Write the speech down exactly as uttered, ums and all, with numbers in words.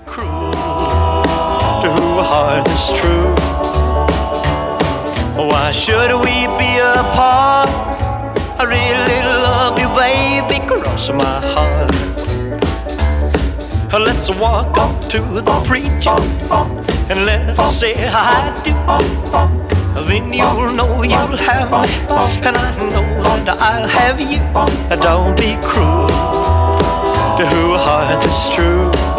cruel to a heart that's true. Why should we be apart? I really love you, baby, cross my heart. Let's walk up to the preacher and let's say I do. Then you'll know you'll have me, and I know that I'll have you. Don't be cruel to a heart that's true.